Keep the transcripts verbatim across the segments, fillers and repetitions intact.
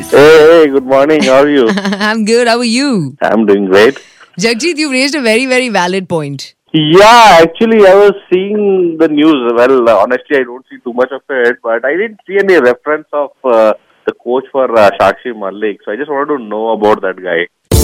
Hey, hey, good morning. How are you? I'm good. How are you? I'm doing great. Jagjit, you've raised a very, very valid point. Yeah, actually, I was seeing the news. Well, uh, honestly, I don't see too much of it, but I didn't see any reference of uh, the coach for uh, Sakshi Malik. So I just wanted to know about that guy.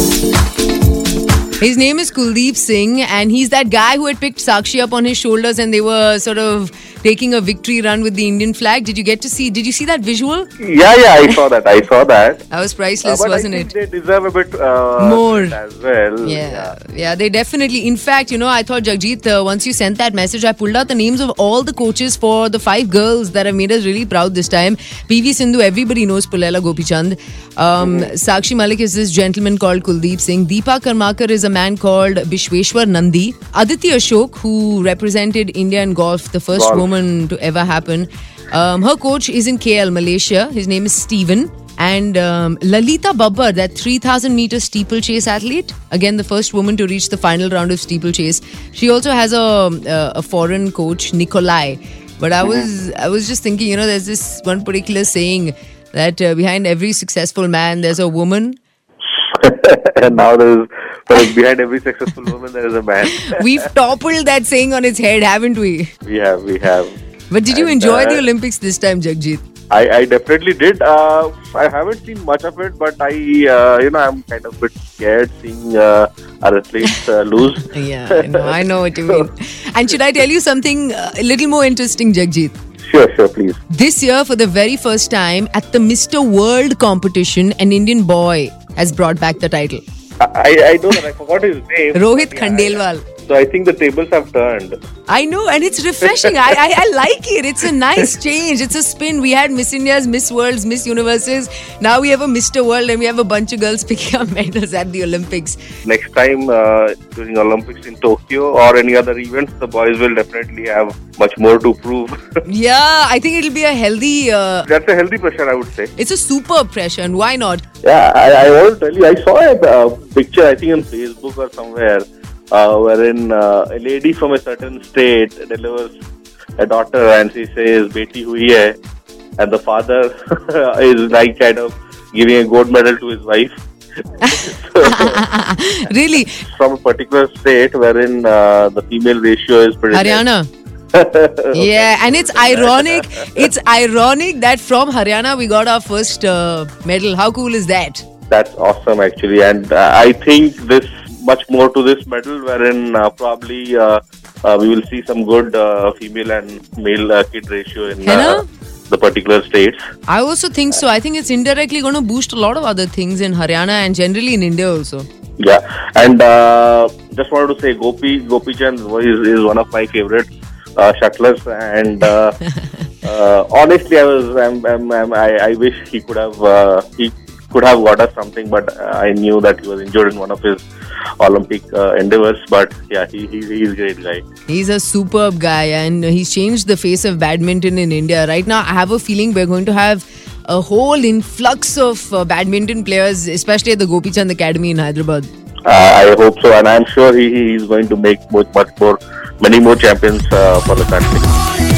His name is Kuldeep Singh, and he's that guy who had picked Sakshi up on his shoulders and they were sort of taking a victory run with the Indian flag. Did you get to see? Did you see that visual? Yeah, yeah, I saw that. I saw that. That was priceless, Uh, but wasn't I it? think they deserve a bit uh, More. as well. Yeah, yeah, they definitely. In fact, you know, I thought, Jagjit, uh, once you sent that message, I pulled out the names of all the coaches for the five girls that have made us really proud this time. P V Sindhu, everybody knows Pullela Gopichand. Um, mm-hmm. Sakshi Malik is this gentleman called Kuldeep Singh. Deepa Karmakar is a man called Bishweshwar Nandi. Aditi Ashok, who represented India in golf, the first Golf. woman to ever happen. Um, her coach is in K L, Malaysia. His name is Steven. And um, Lalita Babbar, that three thousand meter steeplechase athlete, again the first woman to reach the final round of steeplechase. She also has a a, a foreign coach, Nikolai. But I was I was just thinking, you know, there's this one particular saying that uh, behind every successful man there's a woman. And now there's well, behind every successful woman there is a man. We've toppled that saying on its head, haven't we? We have, we have. But did you And, enjoy uh, the Olympics this time, Jagjit? I, I definitely did. Uh, I haven't seen much of it, but I, uh, you know, I'm kind of a bit scared seeing uh, our athletes uh, lose. Yeah, I know, I know what you mean. And should I tell you something uh, a little more interesting, Jagjit? Sure, sure, please. This year, for the very first time, at the Mister World competition, an Indian boy has brought back the title. I, I know that. I forgot his name. Rohit Yeah, Khandelwal. So I think the tables have turned. I know, and it's refreshing. I, I I like it. It's a nice change. It's a spin. We had Miss Indias, Miss Worlds, Miss Universes. Now we have a Mister World, and we have a bunch of girls picking up medals at the Olympics. Next time uh, during Olympics in Tokyo or any other events, the boys will definitely have much more to prove. Yeah, I think it'll be a healthy. Uh, That's a healthy pressure, I would say. it's a superb pressure, and why not? Yeah, I, I want to tell you, I saw a uh, picture, I think on Facebook or somewhere, uh, wherein uh, a lady from a certain state delivers a daughter and she says, "Beti hui hai," and the father is like kind of giving a gold medal to his wife. Really? From a particular state wherein uh, the female ratio is pretty Haryana. Yeah, and it's ironic. It's ironic that from Haryana we got our first uh, medal. How cool is that? That's awesome, actually, and uh, I think this much more to this medal, wherein uh, probably uh, uh, we will see some good uh, female and male uh, kid ratio in uh, the particular states. I also think so. I think it's indirectly going to boost a lot of other things in Haryana and generally in India also. Yeah, and uh, just wanted to say, Gopi Gopichand is, is one of my favorite uh, shuttlers, and uh, uh, honestly, I was I'm, I'm, I'm, I, I wish he could have uh, he could have got us something, but uh, I knew that he was injured in one of his Olympic uh, endeavors. But yeah, he, he he's a great guy. He's a superb guy, and he's changed the face of badminton in India. Right now, I have a feeling we're going to have a whole influx of uh, badminton players, especially at the Gopichand Academy in Hyderabad. Uh, I hope so, and I'm sure he, he is going to make much, much more, many more champions uh, for the country.